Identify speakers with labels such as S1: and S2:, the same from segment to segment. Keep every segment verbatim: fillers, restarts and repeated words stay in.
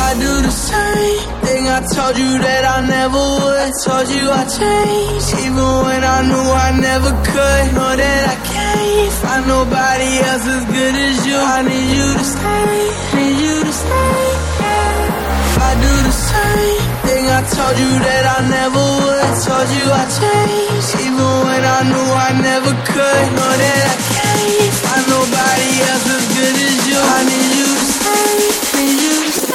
S1: I do the same thing I told you that I never would. I told you I changed, even when I knew I never could. Know that I can't find nobody else as good as you. I need you to stay, need you to stay. I do the same thing I told you that I never would. I told you I changed, even when I knew I never could. Know that I can't find nobody else as good as you. I need you to stay, need you to stay.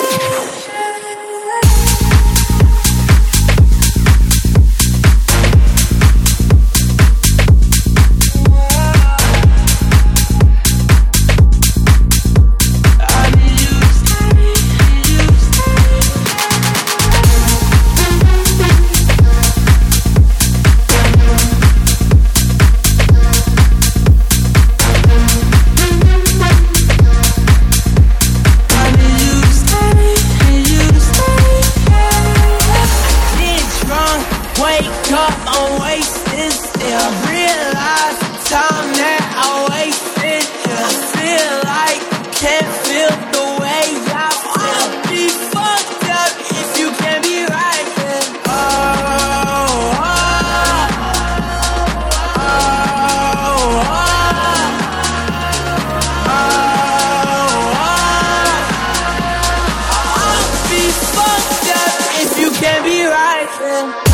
S1: Wake up, I'm wasted still. Realize the time that I wasted. I feel like I can't feel the way I feel. I'll be fucked up if you can't be right then. Oh, oh, oh, oh, oh, oh. I'll be fucked up if you can't be right then.